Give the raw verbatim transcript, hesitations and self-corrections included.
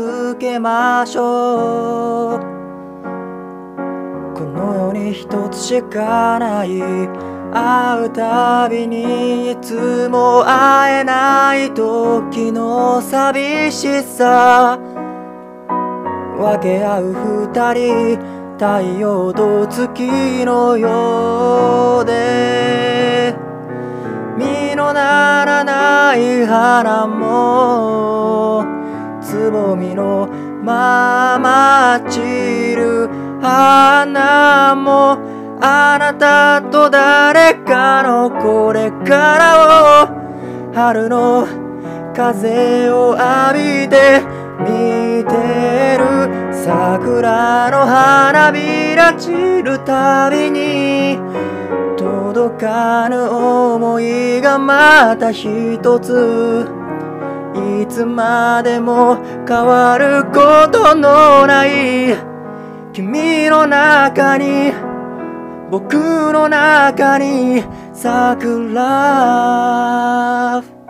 つけましょう。この世に一つしかない、会うたびにいつも会えない時の寂しさ、分け合う二人、太陽と月のようで、実のならない花もつぼみのまま散る花も、あなたと誰かのこれからを、春の風を浴びて見てる、桜の花びら散るたびに届かぬ想いがまた一つ、いつまでも変わることのない君の中に、僕の中に咲く Love